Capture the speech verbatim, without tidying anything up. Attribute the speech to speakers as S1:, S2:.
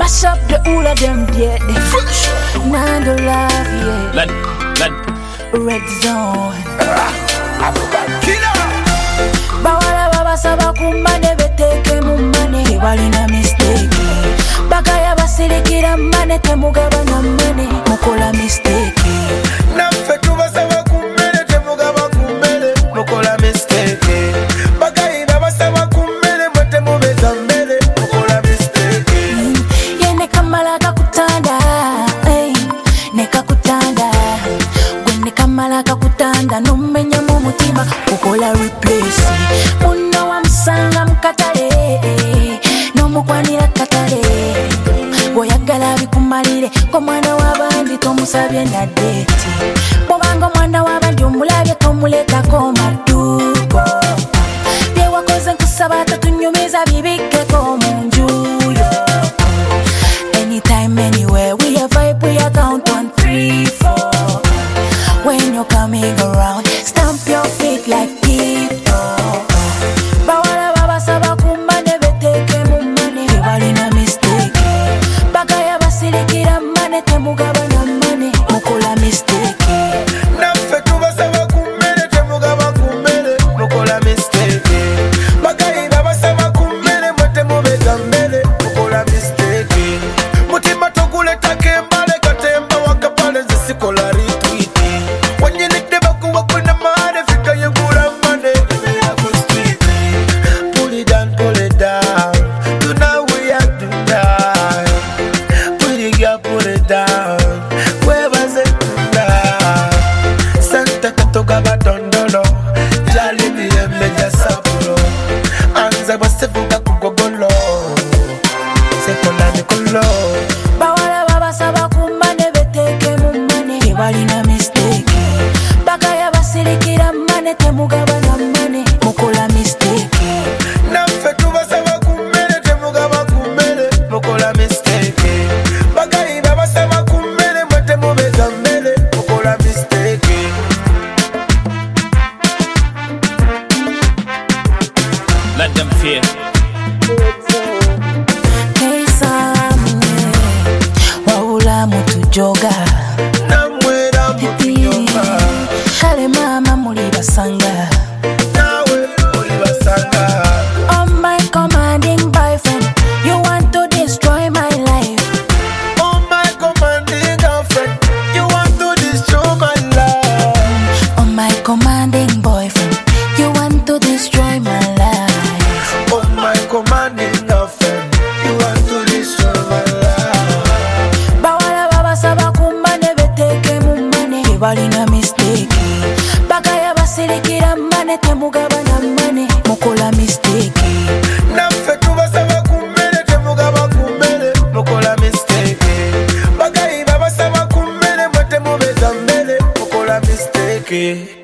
S1: mash up the all of them dead. Nando love, yeah.
S2: Lad, lad.
S1: Red zone. Bawala baba saba kumane beteke mumane walina mistake. Bagaya basilikira mane temugaba na mane mukola mistake.
S3: Nafe tuba saba kumene temugaba kumene mukola mistake. Bagaya baba saba kumene mwete mubeza mbele mukola mistake.
S1: Yene kamala kakutanda, hey, neka kutanda. Gwene kamala kakutanda numenya mu mutima mukola replace. Muno wamsanga mukatale no mukwanira katale. Goyagala bikumalire ko mwana wabandi tomusabye na date. Bobanga mwana wabandi omulabye tomuleka ko madugo. Bye wakoze nkusaba tatunyumiza bibike ko munjuyo. Anytime anywhere we a vibe we a count on three four. When you're coming around stamp your feet like people. Bawala baba saba kumane beteke mumane walina mistake. Bagaya basilikira mane temugaba na mane mukola mistake.
S3: Nafe tuba saba kumene temugaba kumene mukola mistake. Bagaya baba saba kumene mwete mubeza mbele mukola mistake. Mutima tokuleta kembale katemba wakapale zisikola retweet. When you lick the back up in the mud, if you can you good on money, pull it down, pull it down. You know we have to die. Pretty girl, pull it down. Where was it now? Santa Katoka Batondolo, Jali the Meja Sapuro, Anza Basefuka Kugolo, Sekola Nicolo.
S1: Bawala baba saba kumane beteke mumane walina mistake. Bagaya basilikira mane temugaba na mane mukola mistake.
S3: Nafe tuba saba kumene temugaba kumene mukola mistake. Bagaya baba saba kumene mwete mubeza mbele mukola mistake.
S2: Let them fear.
S1: Hey samwe waula mutujoga.
S3: Namwera mutujoga.
S1: Kale mama muli basanga.
S3: Nawe uli basanga.
S1: Oh my commanding boyfriend, you want to destroy my life.
S3: Oh my commanding girlfriend, you want to destroy my life.
S1: Oh my commanding boyfriend, you want to destroy my life.
S3: Oh my commanding girlfriend, you want to destroy my life.
S1: Bawala baba saba kumane beteke mumane walina mistake. Bagaya basilikira mane temugaba na mane mukola mistake.
S3: Nafe tuba saba kumene temugaba kumene mukola mistake. Bagaya baba saba kumene mwete mubeza mbele mukola mistake.